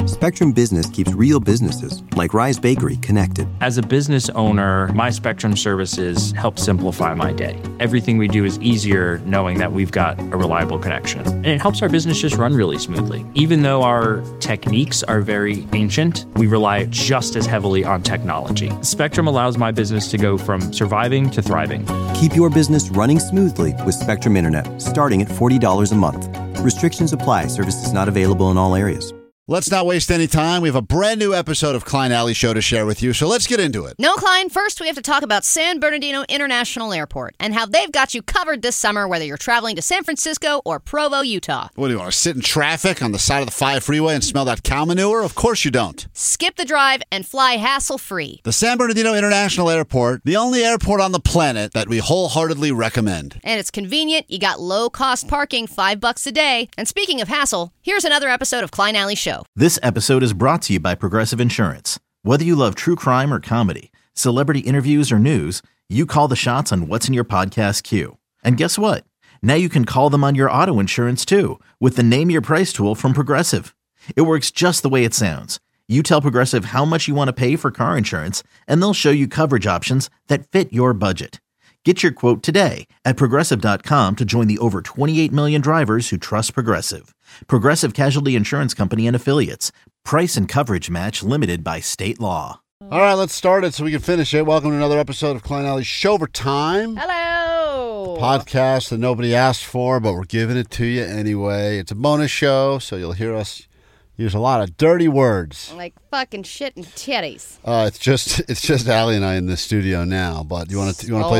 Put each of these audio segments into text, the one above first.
Spectrum Business keeps real businesses, like Rise Bakery, connected. As a business owner, my Spectrum services help simplify my day. Everything we do is easier knowing that we've got a reliable connection. And it helps our business just run really smoothly. Even though our techniques are very ancient, we rely just as heavily on technology. Spectrum allows my business to go from surviving to thriving. Keep your business running smoothly with Spectrum Internet, starting at $40 a month. Restrictions apply. Services not available in all areas. Let's not waste any time. We have a brand new episode of Klein Alley Show to share with you, so let's get into it. No, Klein, first we have to talk about San Bernardino International Airport and how they've got you covered this summer, whether you're traveling to San Francisco or Provo, Utah. What do you want to sit in traffic on the side of the 5 freeway and smell that cow manure? Of course you don't. Skip the drive and fly hassle-free. The San Bernardino International Airport, the only airport on the planet that we wholeheartedly recommend. And it's convenient. You got low-cost parking, $5 a day. And speaking of hassle, here's another episode of Klein Alley Show. This episode is brought to you by Progressive Insurance. Whether you love true crime or comedy, celebrity interviews or news, you call the shots on what's in your podcast queue. And guess what? Now you can call them on your auto insurance too with the Name Your Price tool from Progressive. It works just the way it sounds. You tell Progressive how much you want to pay for car insurance, and they'll show you coverage options that fit your budget. Get your quote today at Progressive.com to join the over 28 million drivers who trust Progressive. Progressive Casualty Insurance Company and Affiliates. Price and coverage match limited by state law. All right, let's start it so we can finish it. Welcome to another episode of Klein Alley Showtime. Hello! Podcast that nobody asked for, but we're giving it to you anyway. It's a bonus show, so you'll hear us use a lot of dirty words. Like fucking shit and titties. It's just Allie and I in the studio now. But you want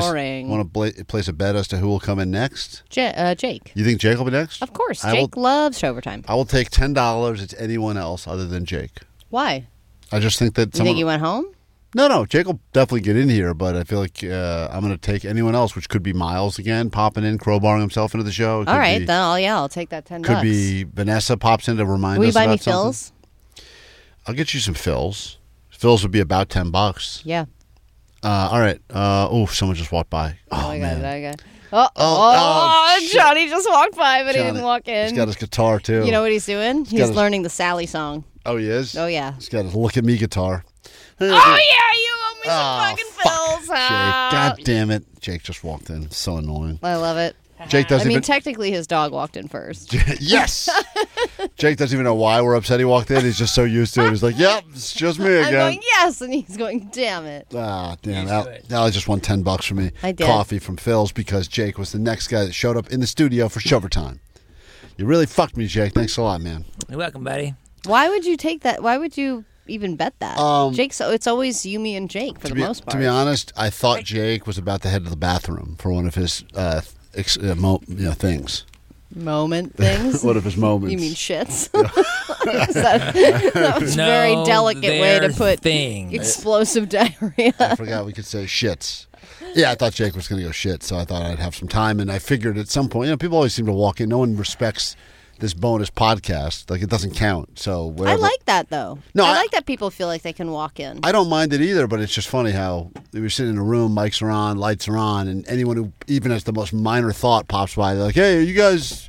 to place a bet as to who will come in next? Jake. You think Jake will be next? Of course. Jake loves Showtime. I will take $10. It's anyone else other than Jake. Why? I just think that You think you went home? No. Jake will definitely get in here, but I feel like I'm going to take anyone else, which could be Miles again, popping in, crowbarring himself into the show. All right, then I'll take that $10. Could be Vanessa pops in to remind Will us you buy about me something. fills? I'll get you some fills. Fills would be about $10. Yeah. All right. Someone just walked by. Oh, man. Johnny just walked by, but he didn't walk in. He's got his guitar, too. You know what he's doing? He's learning the Sally song. Oh, he is? Oh, yeah. He's got his Look at Me guitar. Oh, yeah, you owe me some fucking fills. Jake, God damn it. Jake just walked in. So annoying. I love it. Jake doesn't technically his dog walked in first. Yes! Jake doesn't even know why we're upset he walked in. He's just so used to it. He's like, yep, it's just me again. I'm going, yes, and he's going, damn it. Ah, damn. Allie just won $10 from me. I did. Coffee from Phil's because Jake was the next guy that showed up in the studio for Showtime. You really fucked me, Jake. Thanks a lot, man. You're welcome, buddy. Why would you take that? Why would you even bet that? It's always you, me, and Jake for the most part. To be honest, I thought Jake was about to head to the bathroom for one of his things. Moment things? One of his moments. You mean shits? that was a very delicate way to put explosive diarrhea. I forgot we could say shits. Yeah, I thought Jake was going to go shit, so I thought I'd have some time, and I figured at some point, people always seem to walk in. No one respects this bonus podcast. Like, it doesn't count. So whatever. I like that, though. No, I like that people feel like they can walk in. I don't mind it either, but it's just funny how we were sitting in a room, mics are on, lights are on, and anyone who even has the most minor thought pops by, they're like, hey, are you guys,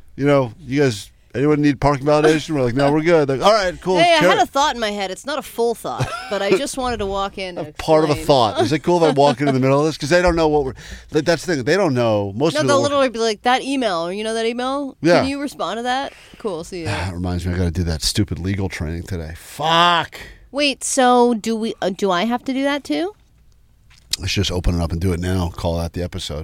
anyone need parking validation? We're like, no, we're good. Like, all right, cool. Hey, I had a thought in my head. It's not a full thought, but I just wanted to walk in and part of a thought. Is it cool if I walk in the middle of this? Because they don't know what we're... That's the thing. They don't know. Most people... they'll literally be like, that email. You know that email? Yeah. Can you respond to that? Cool, see you. That reminds me, I got to do that stupid legal training today. Fuck. Wait, so do I have to do that too? Let's just open it up and do it now. Call that the episode.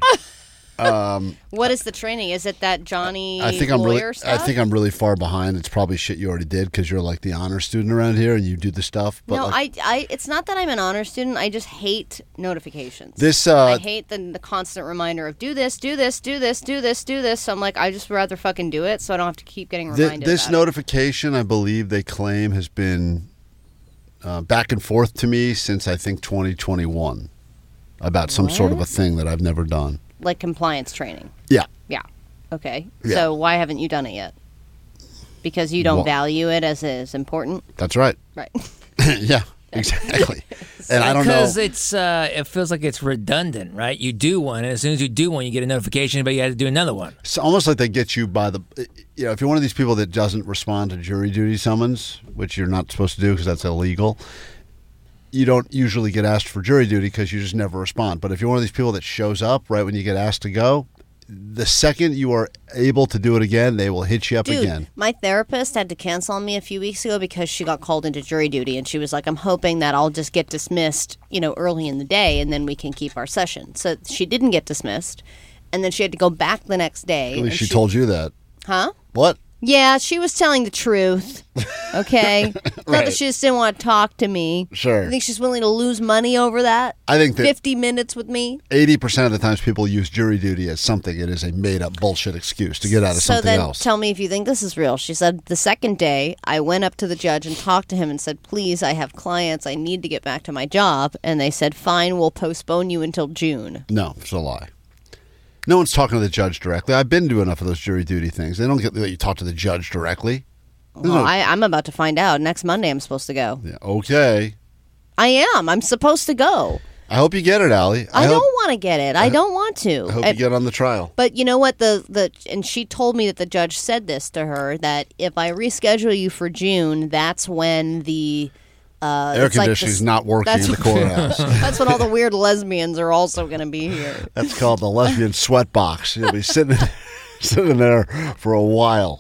What is the training? Is it that Johnny stuff? I think I'm really far behind. It's probably shit you already did because you're like the honor student around here and you do the stuff. But no, it's not that I'm an honor student. I just hate notifications. I hate the constant reminder of do this, do this, do this, do this, do this. So I'm like, I just rather fucking do it so I don't have to keep getting reminded. This about notification, I believe they claim, has been back and forth to me since I think 2021 about some sort of a thing that I've never done. Like compliance training. Yeah. Yeah. Okay. Yeah. So why haven't you done it yet? Because you don't value it as important? That's right. Right. Yeah. Exactly. And I don't know. Because it feels like it's redundant, right? You do one, and as soon as you do one, you get a notification, but you have to do another one. It's almost like they get you by the, if you're one of these people that doesn't respond to jury duty summons, which you're not supposed to do because that's illegal, you don't usually get asked for jury duty because you just never respond. But if you're one of these people that shows up right when you get asked to go, the second you are able to do it again, they will hit you up again. My therapist had to cancel on me a few weeks ago because she got called into jury duty, and she was like, I'm hoping that I'll just get dismissed, early in the day, and then we can keep our session. So she didn't get dismissed, and then she had to go back the next day. At least she told you that. Huh? What? Yeah, she was telling the truth. Okay? Not that she just didn't want to talk to me. Sure. I think she's willing to lose money over that. I think that 50 minutes with me. 80% of the times people use jury duty as something. It is a made-up bullshit excuse to get out of something else. So then tell me if you think this is real. She said, the second day, I went up to the judge and talked to him and said, please, I have clients. I need to get back to my job. And they said, fine, we'll postpone you until June. No, it's a lie. No one's talking to the judge directly. I've been to enough of those jury duty things. They don't let you talk to the judge directly. Well, I'm about to find out. Next Monday, I'm supposed to go. Yeah, okay. I am. I'm supposed to go. I hope you get it, Allie. I don't want to get it. I don't want to. I hope you get on the trial. But you know what? And she told me that the judge said this to her, that if I reschedule you for June, that's when the air conditioning is not working in the courthouse. That's when all the weird lesbians are also going to be here. That's called the lesbian sweat box. You'll be sitting there for a while.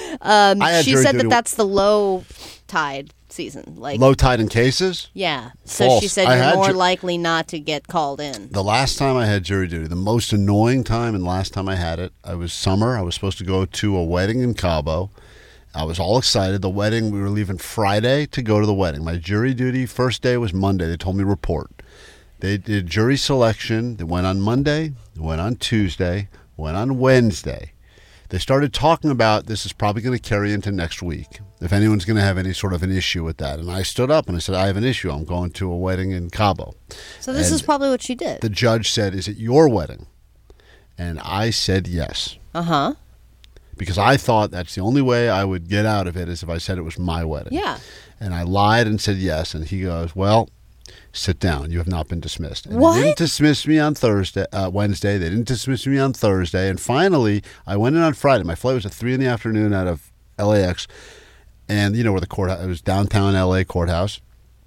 She said that's the low tide season. Like low tide in cases? Yeah. So False. She said you're more likely not to get called in. The last time I had jury duty, the most annoying time and last time I had it, I was summer. I was supposed to go to a wedding in Cabo. I was all excited. The wedding, we were leaving Friday to go to the wedding. My jury duty first day was Monday. They told me report. They did jury selection. They went on Monday, they went on Tuesday, went on Wednesday. They started talking about this is probably going to carry into next week, if anyone's going to have any sort of an issue with that. And I stood up and I said, I have an issue. I'm going to a wedding in Cabo. So this is probably what she did. The judge said, is it your wedding? And I said yes. Uh-huh. Because I thought that's the only way I would get out of it is if I said it was my wedding. Yeah. And I lied and said yes. And he goes, well, sit down. You have not been dismissed. And what? They didn't dismiss me on Wednesday. They didn't dismiss me on Thursday. And finally, I went in on Friday. My flight was at 3 p.m. out of LAX. And you know where the courthouse, it was downtown LA courthouse.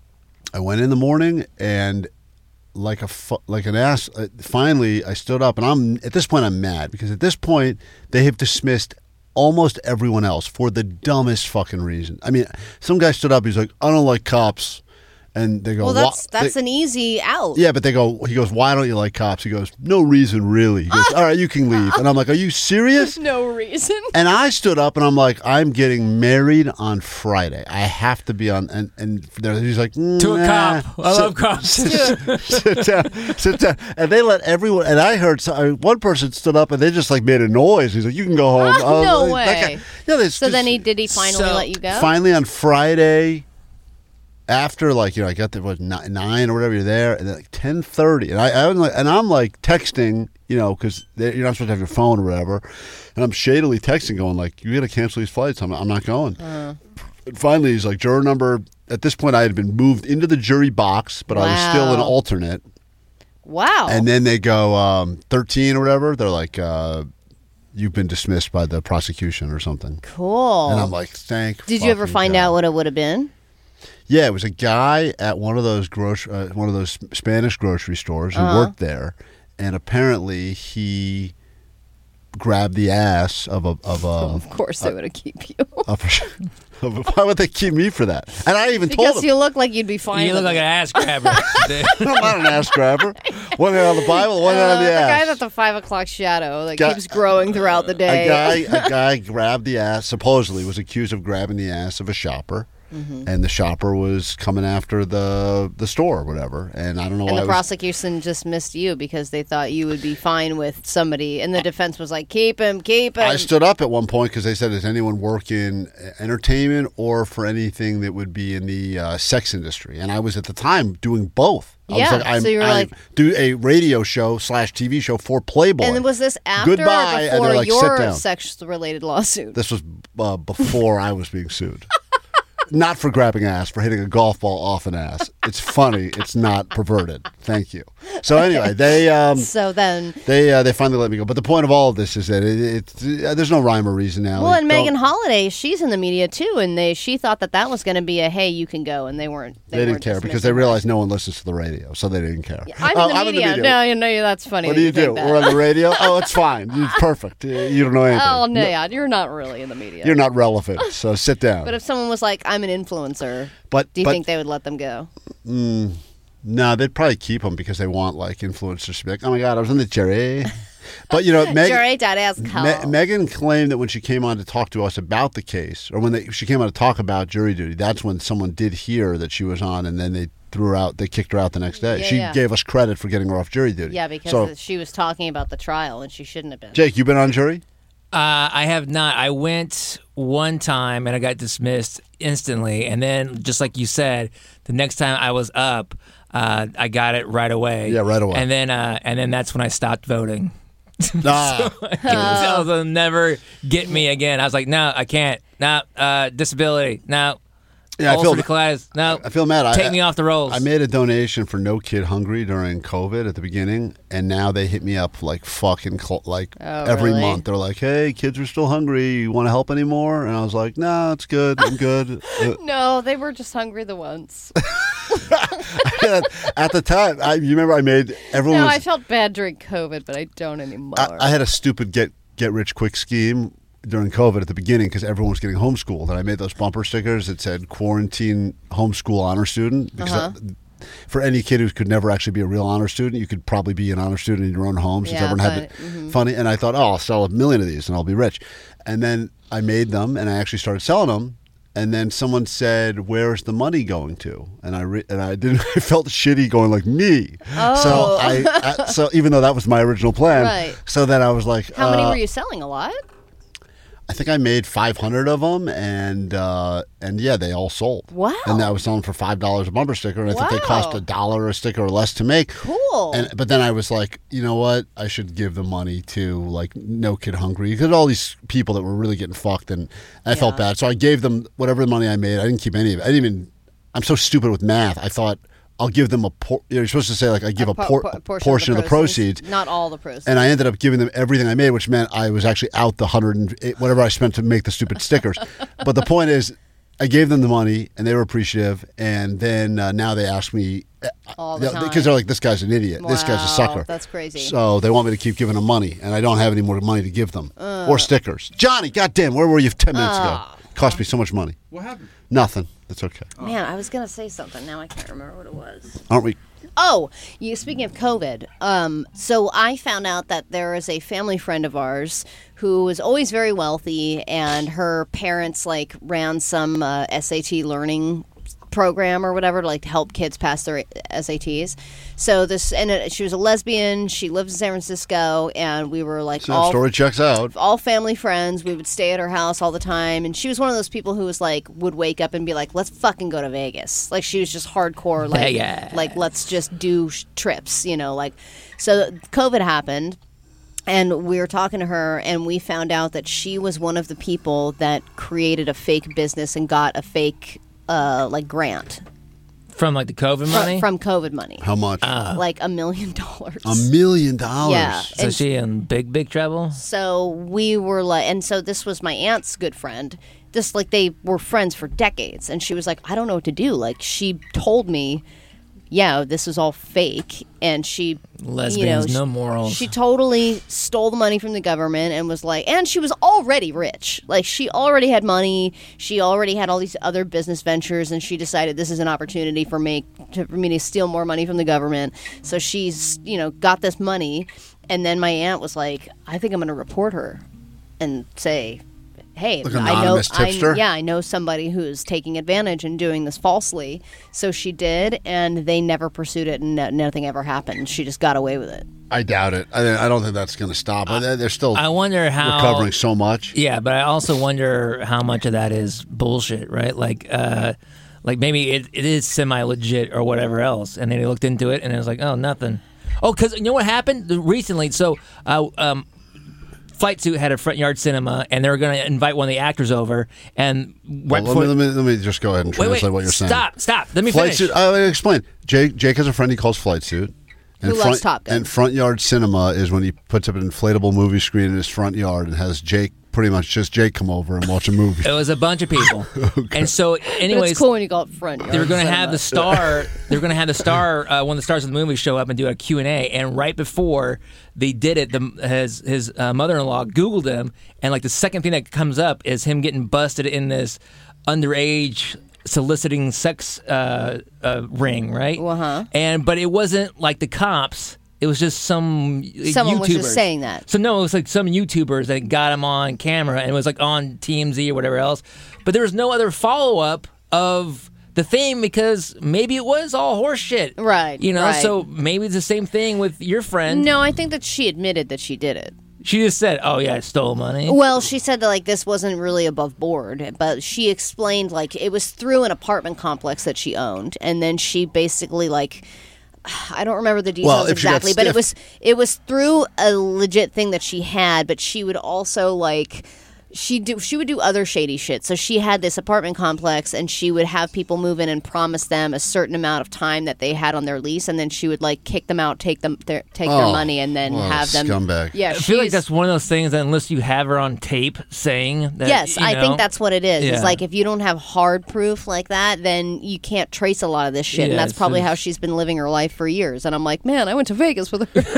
I went in the morning and like an ass. Finally, I stood up, and at this point I'm mad because at this point they have dismissed almost everyone else for the dumbest fucking reason. I mean, some guy stood up. He's like, "I don't like cops," and they go, "Well, that's an easy out." Yeah, but he goes, "Why don't you like cops?" He goes, "No reason, really." He goes, "All right, you can leave." And I'm like, "Are you serious?" No reason. And I stood up and I'm like, "I'm getting married on Friday. I have to be on." And he's like, "To a cop. I love cops." Sit down. And they let everyone. And I heard one person stood up and they just like made a noise. He's like, "You can go home." No way. So then did he finally let you go? Finally on Friday. After I got there was 9 or whatever, you're there, and then like 10:30, and I'm like texting, because you're not supposed to have your phone or whatever, and I'm shadily texting, going like, "You got to cancel these flights. I'm not going." And finally, he's like, "Juror number." At this point, I had been moved into the jury box, but I was still an alternate. Wow. And then they go 13 or whatever. They're like, "You've been dismissed by the prosecution or something." Cool. And I'm like, "Thank." Did you ever find out what it would have been? Yeah, it was a guy at one of those Spanish grocery stores who worked there, and apparently he grabbed the ass of a. Of course, they would have keep you. Why would they keep me for that? And I even told him. Because you look like you'd be fine. You look like an ass grabber. I'm not an ass grabber. One hand on the Bible, one hand on the ass. The guy that's the 5 o'clock shadow that keeps growing throughout the day. A guy grabbed the ass. Supposedly was accused of grabbing the ass of a shopper. Mm-hmm. And the shopper was coming after the store or whatever. And I don't know why. And the prosecution just missed you because they thought you would be fine with somebody. And the defense was like, keep him. I stood up at one point because they said, does anyone work in entertainment or for anything that would be in the sex industry? And I was at the time doing both. I do a radio show / TV show for Playboy. And was this after Goodbye, or before like, your sex-related lawsuit? This was before I was being sued. Not for grabbing ass, for hitting a golf ball off an ass. It's funny. It's not perverted. Thank you. So anyway, they So then, they finally let me go. But the point of all of this is that there's no rhyme or reason now. well, and Megan Holiday, she's in the media too, and she thought that was going to be a hey, you can go, and they weren't. They didn't care because they realized no one listens to the radio, so they didn't care. Yeah, I'm in the media. No, you know that's funny. What do you do? We're on the radio. Oh, it's fine. It's perfect. You don't know anything. Oh no, yeah, you're not really in the media. You're not relevant. So sit down. But if someone was like, "I'm an influencer," do you think they would let them go? No, they'd probably keep them because they want like influencers to be like, "Oh my God, I was on the jury." But you know, Megan claimed that when she came on to talk to us about the case, or when she came on to talk about jury duty, that's when someone did hear that she was on, and then they kicked her out the next day. She gave us credit for getting her off jury duty. Yeah, because she was talking about the trial, and she shouldn't have been. Jake, you been on jury? I have not. I went one time and I got dismissed instantly, and then just like you said, the next time I was up, I got it right away. Yeah, right away. And then that's when I stopped voting. Ah. So they'll never get me again. I was like, no, I can't. No, disability. No. Yeah, I feel mad. Take me off the rolls. I made a donation for No Kid Hungry during COVID at the beginning, and now they hit me up like fucking every month. They're like, "Hey, kids are still hungry. You want to help anymore?" And I was like, "No, it's good. I'm good." No, they were just hungry the once. At the time, you remember I made everyone. I felt bad during COVID, but I don't anymore. I had a stupid get rich quick scheme during COVID at the beginning because everyone was getting homeschooled, and I made those bumper stickers that said "Quarantine Homeschool Honor Student" because for any kid who could never actually be a real honor student, you could probably be an honor student in your own home since everyone had it funny. And I thought, I'll sell 1 million of these and I'll be rich. And then I made them and I actually started selling them. And then someone said, "Where's the money going to?" And I didn't. I felt shitty going like me. Oh. So even though that was my original plan, right. So then I was like, "How many were you selling? A lot?" I think I made 500 of them, and yeah, they all sold. Wow! And I was selling for $5 a bumper sticker, and I think they cost $1 a sticker or less to make. Cool. But then I was like, you know what? I should give the money to like No Kid Hungry because all these people that were really getting fucked, and I felt bad. So I gave them whatever money I made. I didn't keep any of it. I'm so stupid with math. I thought I'll give them you're supposed to say like I give a portion of the proceeds. Not all the proceeds. And I ended up giving them everything I made, which meant I was actually out the 108 whatever I spent to make the stupid stickers. But the point is, I gave them the money and they were appreciative. And then now they ask me all the time because they're like, "This guy's an idiot. Wow, this guy's a sucker." That's crazy. So they want me to keep giving them money, and I don't have any more money to give them or stickers. Johnny, goddamn, where were you 10 minutes ago? Cost me so much money. What happened? Nothing. That's okay. Man, I was gonna say something. Now I can't remember what it was. Aren't we? Oh, speaking of COVID, so I found out that there is a family friend of ours who was always very wealthy, and her parents like ran some SAT learning program or whatever to like help kids pass their SATs. So she was a lesbian. She lived in San Francisco, and we were like all story checks out. All family friends. We would stay at her house all the time, and she was one of those people who was like would wake up and be like, "Let's fucking go to Vegas." Like she was just hardcore. Like like let's just do trips. Like so. COVID happened. And we were talking to her, and we found out that she was one of the people that created a fake business and got a fake grant from like the COVID money. From COVID money. How much? Like $1 million. $1 million. Yeah. So she in big trouble. So we were like, and so this was my aunt's good friend. Just like they were friends for decades, and she was like, "I don't know what to do." Like she told me, "Yeah, this is all fake," and she lesbians, no morals. She totally stole the money from the government and was like, and she was already rich. Like she already had money. She already had all these other business ventures, and she decided this is an opportunity for me to steal more money from the government. So she's got this money, and then my aunt was like, "I think I'm going to report her and say, hey, like I know somebody who's taking advantage and doing this falsely." So she did, and they never pursued it, and nothing ever happened. She just got away with it. I doubt it. I don't think that's going to stop. They're still I wonder how recovering so much. Yeah, but I also wonder how much of that is bullshit, right? Like maybe it is semi-legit or whatever else, and then they looked into it, and it was like, oh, nothing. Oh, because you know what happened recently? So Flight Suit had a front yard cinema, and they were going to invite one of the actors over. And right before, let me just go ahead and translate what you're saying. Stop. Let me Flight finish. Suit. I'll explain. Jake has a friend he calls Flight Suit. Who loves Top Gun. And front yard cinema is when he puts up an inflatable movie screen in his front yard and has Jake, pretty much just Jake, come over and watch a movie. It was a bunch of people. And so, anyways, it's cool when you call it front yard. they were going to cinema. have the star. They were going to have the star, one of the stars of the movie, show up and do a Q&A. And right before they did it, his mother-in-law Googled him, and like the second thing that comes up is him getting busted in this underage soliciting sex ring, right? But it wasn't like the cops. It was just some Someone YouTubers. was just saying that. So no, it was like some YouTubers that got him on camera, and it was like on TMZ or whatever else. But there was no other follow-up of the thing because maybe it was all horse shit. Right, You know, right. so maybe it's the same thing with your friend. No, I think that she admitted that she did it. She just said, oh yeah, I stole money. Well, she said that like this wasn't really above board, but she explained like it was through an apartment complex that she owned, and then she basically like I don't remember the details if she got exactly, but stiffed. it was through a legit thing that she had, but she would also like she would do other shady shit. So she had this apartment complex, and she would have people move in and promise them a certain amount of time that they had on their lease, and then she would like kick them out, take their money, and then have them scumbag. Yeah, I feel like she's- that's one of those things that unless you have her on tape saying that. Yes, you I know, think that's what it is. Yeah. It's like if you don't have hard proof like that, then you can't trace a lot of this shit. Yeah, and that's it's probably just- how she's been living her life for years. And I'm like, man, I went to Vegas with her.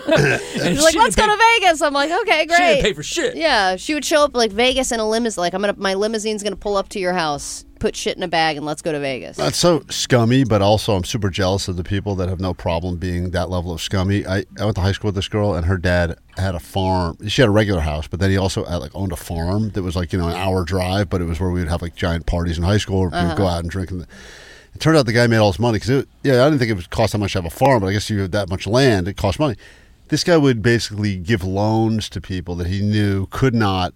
And She's like, she let's go didn't to Vegas. I'm like, okay, pay- She didn't great. pay for shit. Yeah, she would show up like Vegas in a limousine. Like, my limousine's gonna pull up to your house, put shit in a bag, and let's go to Vegas. That's so scummy, but also I'm super jealous of the people that have no problem being that level of scummy. I went to high school with this girl, and her dad had a farm. She had a regular house, but then he also owned a farm that was like, an hour drive, but it was where we would have like giant parties in high school where we would go out and drink. And it turned out the guy made all his money because, I didn't think it would cost that much to have a farm, but I guess you have that much land, it costs money. This guy would basically give loans to people that he knew could not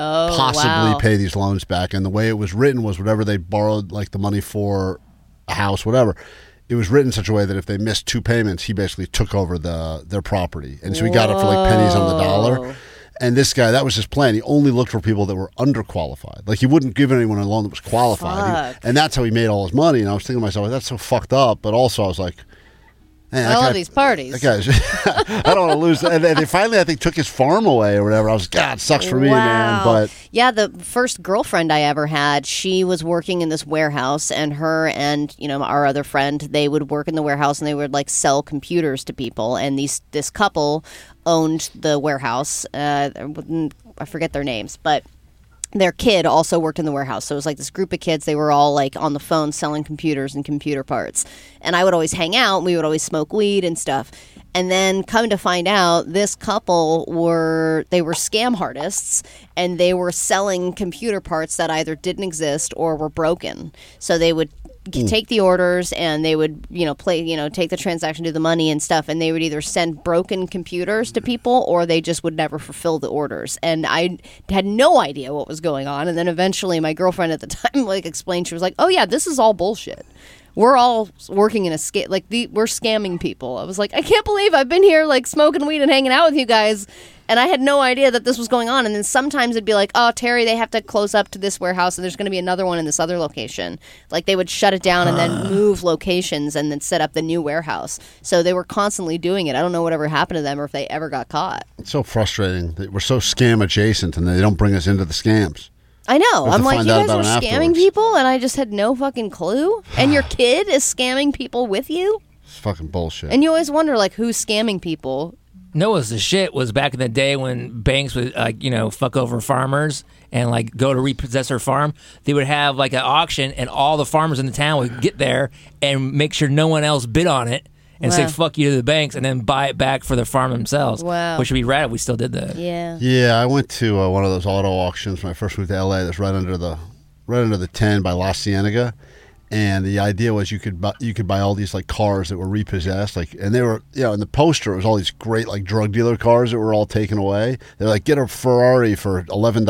possibly pay these loans back, and the way it was written was whatever they borrowed like the money for a house, whatever, it was written in such a way that if they missed 2 payments, he basically took over their property, and so he got it for like pennies on the dollar. And this guy, that was his plan. He only looked for people that were underqualified. Like, he wouldn't give anyone a loan that was qualified. And that's how he made all his money. And I was thinking to myself, that's so fucked up. But also I was like, man, I love these parties. that guy's, I don't want to lose. And they finally, I think, took his farm away or whatever. I was, God, it sucks for me, man. But yeah, the first girlfriend I ever had, she was working in this warehouse, and her and our other friend, they would work in the warehouse, and they would like sell computers to people. And this couple owned the warehouse. I forget their names, but their kid also worked in the warehouse. So it was like this group of kids. They were all like on the phone selling computers and computer parts. And I would always hang out, and we would always smoke weed and stuff. And then come to find out, this couple were scam artists, and they were selling computer parts that either didn't exist or were broken. So they would take the orders, and they would take the transaction, do the money and stuff, and they would either send broken computers to people, or they just would never fulfill the orders. And I had no idea what was going on. And then eventually my girlfriend at the time explained, she was like, oh yeah, this is all bullshit. We're all working in a scam, we're scamming people. I was like, I can't believe I've been here smoking weed and hanging out with you guys, and I had no idea that this was going on. And then sometimes it'd be like, oh, Terry, they have to close up to this warehouse, and there's going to be another one in this other location. Like, they would shut it down and then move locations and then set up the new warehouse. So they were constantly doing it. I don't know whatever happened to them or if they ever got caught. it's so frustrating that we're so scam adjacent, and they don't bring us into the scams. I know. have I'm to like, find you out guys about were it scamming afterwards. people, and I just had no fucking clue. And your kid is scamming people with you? It's fucking bullshit. And you always wonder, who's scamming people. Noah's the shit was back in the day when banks would fuck over farmers and go to repossess their farm. They would have an auction, and all the farmers in the town would get there and make sure no one else bid on it and say Wow. fuck you to the banks, and then buy it back for the farm themselves. Wow. Which would be rad if we still did that. Yeah. Yeah, I went to one of those auto auctions when I first moved to LA. That's right under the 10 by La Cienega, and the idea was you could buy all these cars that were repossessed, and they were in the poster it was all these great drug dealer cars that were all taken away. They're like, get a Ferrari for $11,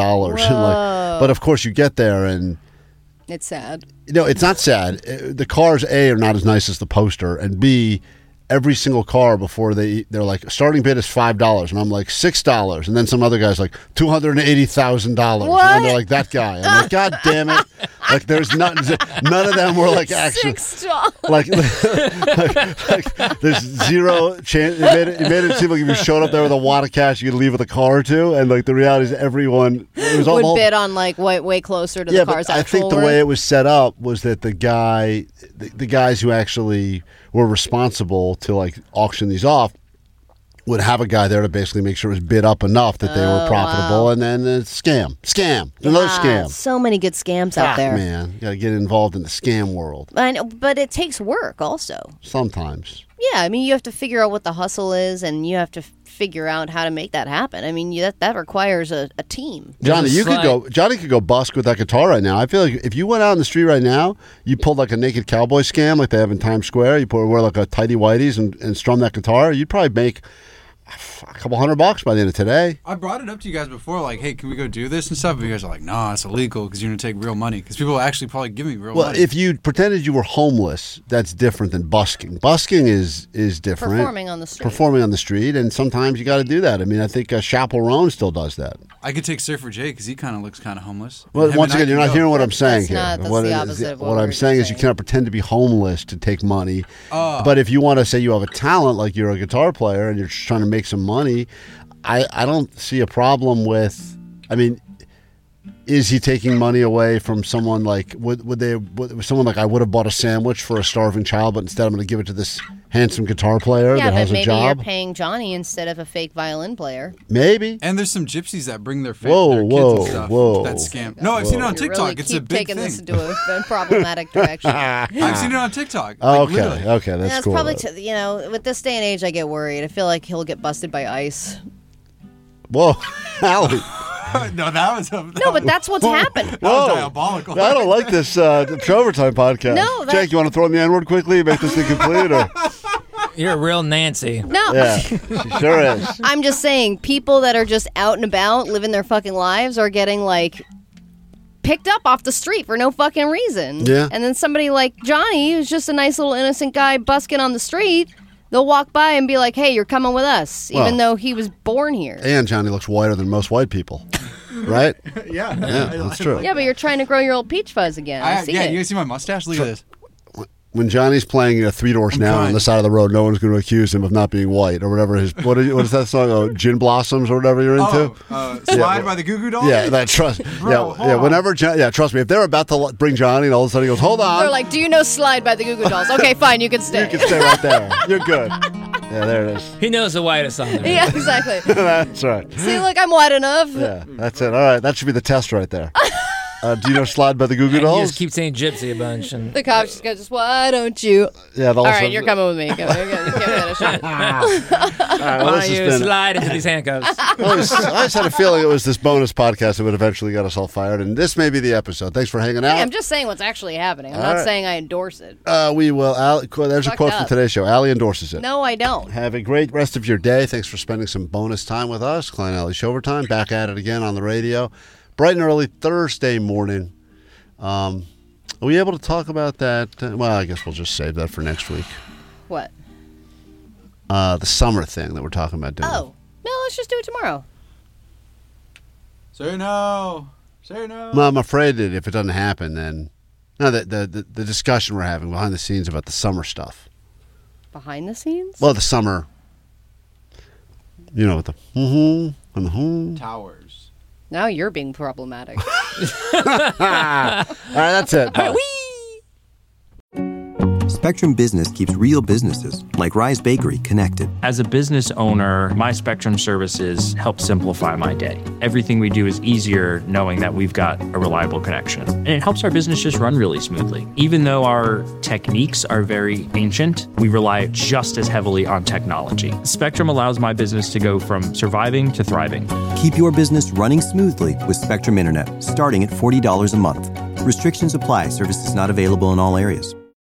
and but of course you get there and It's sad. it's not sad. The cars, A, are not as nice as the poster, and B, every single car before they're like, starting bid is $5, and I'm like $6, and then some other guy's like $280,000, and they're like, that guy. I'm like, God damn it! Like, there's none of them were like actually $6. like there's zero chance. It made it seem like if you showed up there with a wad of cash, you could leave with a car or two, and like the reality is everyone would bid on like way closer to the car's but I actual think the worth. way it was set up was that the guys who actually were responsible to like auction these off would have a guy there to basically make sure it was bid up enough that they were profitable, wow. and then scam, another scam. So many good scams out there, man. You got to get involved in the scam world. I know, but it takes work also. Sometimes. Yeah, I mean, you have to figure out what the hustle is, and you have to figure out how to make that happen. I mean, that requires a team. Johnny, Johnny could go busk with that guitar right now. I feel like if you went out in the street right now, you pulled like a naked cowboy scam like they have in Times Square. You wear like a tighty whities and strum that guitar. You'd probably make a couple $100 by the end of today. I brought it up to you guys before, like, hey, can we go do this and stuff? But you guys are like, nah, it's illegal because you're going to take real money. Because people will actually probably give me real money. Well, if you pretended you were homeless, that's different than busking. Busking is different. Performing on the street. Performing on the street, and sometimes you got to do that. I mean, I think Chaperone still does that. I could take Surfer Jay because he kind of looks kind of homeless. Well, once again, you're not hearing what I'm saying That's here. the opposite of what I'm we're saying is you saying. cannot pretend to be homeless to take money. But if you want to say you have a talent, like you're a guitar player and you're just trying to make some money, I don't see a problem with. I mean, is he taking money away from someone like would someone like I would have bought a sandwich for a starving child, but instead I'm going to give it to this handsome guitar player that has a job? Yeah, but maybe you're paying Johnny instead of a fake violin player. Maybe. And there's some gypsies that bring their kids and stuff. That scam. No, I've seen it on TikTok. Really It's a big taking thing. this into a problematic direction. I've seen it on TikTok. Oh, like, okay, literally. okay, that's It's cool. probably with this day and age, I get worried. I feel like he'll get busted by ICE. Whoa, Allie. No, that was No, but that's what's happened. That was diabolical. I don't like this Trovertime podcast. No, Jake, you want to throw in the N-word quickly, make this thing complete? Or? You're a real Nancy. No. Yeah, she sure is. I'm just saying, people that are just out and about living their fucking lives are getting like picked up off the street for no fucking reason. Yeah. And then somebody like Johnny, who's just a nice little innocent guy busking on the street, they'll walk by and be like, hey, you're coming with us, even though he was born here. And Johnny looks whiter than most white people, right? Yeah, that's true. Yeah, but you're trying to grow your old peach fuzz again. I see it. You guys see my mustache? Look at this. When Johnny's playing Three Doors Now on the side of the road, no one's going to accuse him of not being white or whatever. What is that song? Oh, Gin Blossoms or whatever you're into? Slide by the Goo Goo Dolls? Yeah, trust me. If they're about to bring Johnny and all of a sudden he goes, hold on. They're like, do you know Slide by the Goo Goo Dolls? Okay, fine, you can stay. You can stay right there. You're good. Yeah, there it is. He knows the whitest song there. Yeah, exactly. That's right. See, look, I'm white enough. Yeah, that's it. All right, that should be the test right there. Do you know Slide by the Goo Goo You Dolls? just keep saying gypsy a bunch. And The cops just goes, why don't you? Yeah, All right, you're coming with me. Come on, you can't finish it. why don't you slide into these handcuffs? I just had a feeling it was this bonus podcast that would eventually get us all fired, and this may be the episode. Thanks for hanging out. Hey, I'm just saying what's actually happening. I'm not saying I endorse it. We will. There's a quote from today's show. Allie endorses it. No, I don't. Have a great rest of your day. Thanks for spending some bonus time with us. Klein Alley Showtime, back at it again on the radio. Bright and early Thursday morning. Are we able to talk about that? Well, I guess we'll just save that for next week. What? The summer thing that we're talking about doing. Oh. No, let's just do it tomorrow. Say no. Say no. Well, I'm afraid that if it doesn't happen, then... No, the discussion we're having behind the scenes about the summer stuff. Behind the scenes? Well, the summer... You know, with the and the Towers. Now you're being problematic. All right, that's it. Bye. Spectrum Business keeps real businesses, like Rise Bakery, connected. As a business owner, my Spectrum services help simplify my day. Everything we do is easier knowing that we've got a reliable connection. And it helps our business just run really smoothly. Even though our techniques are very ancient, we rely just as heavily on technology. Spectrum allows my business to go from surviving to thriving. Keep your business running smoothly with Spectrum Internet, starting at $40 a month. Restrictions apply. Services not available in all areas.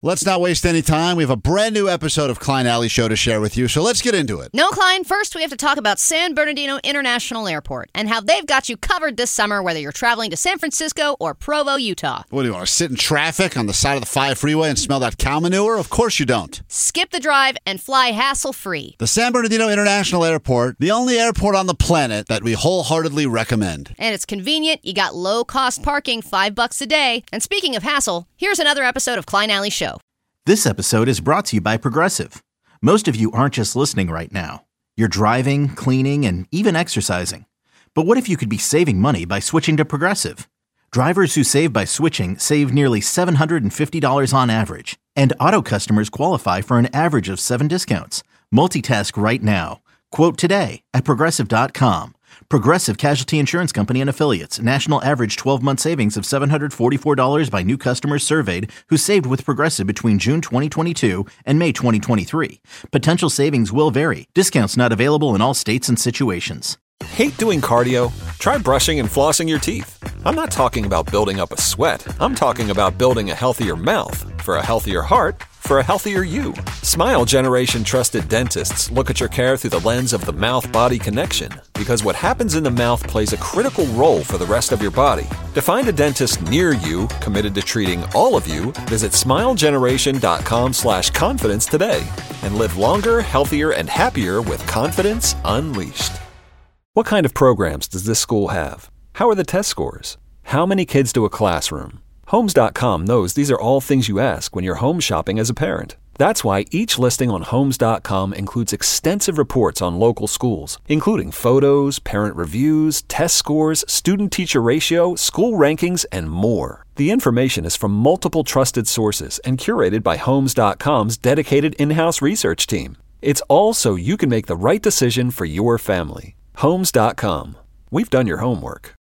Let's not waste any time. We have a brand new episode of Klein Alley Show to share with you, so let's get into it. No, Klein, first we have to talk about San Bernardino International Airport and how they've got you covered this summer, whether you're traveling to San Francisco or Provo, Utah. What, do you want to sit in traffic on the side of the 5 freeway and smell that cow manure? Of course you don't. Skip the drive and fly hassle-free. The San Bernardino International Airport, the only airport on the planet that we wholeheartedly recommend. And it's convenient. You got low-cost parking, $5 a day. And speaking of hassle, here's another episode of Klein Alley Show. This episode is brought to you by Progressive. Most of you aren't just listening right now. You're driving, cleaning, and even exercising. But what if you could be saving money by switching to Progressive? Drivers who save by switching save nearly $750 on average. And auto customers qualify for an average of 7 discounts. Multitask right now. Quote today at Progressive.com. Progressive Casualty Insurance Company and Affiliates. National average 12-month savings of $744 by new customers surveyed who saved with Progressive between June 2022 and May 2023. Potential savings will vary. Discounts not available in all states and situations. Hate doing cardio? Try brushing and flossing your teeth. I'm not talking about building up a sweat. I'm talking about building a healthier mouth. For a healthier heart, for a healthier you. Smile Generation trusted dentists look at your care through the lens of the mouth-body connection, because what happens in the mouth plays a critical role for the rest of your body. To find a dentist near you committed to treating all of you, visit smilegeneration.com/confidence today and live longer, healthier, and happier with confidence unleashed. What kind of programs does this school have? How are the test scores? How many kids to a classroom? Homes.com knows these are all things you ask when you're home shopping as a parent. That's why each listing on Homes.com includes extensive reports on local schools, including photos, parent reviews, test scores, student-teacher ratio, school rankings, and more. The information is from multiple trusted sources and curated by Homes.com's dedicated in-house research team. It's all so you can make the right decision for your family. Homes.com. We've done your homework.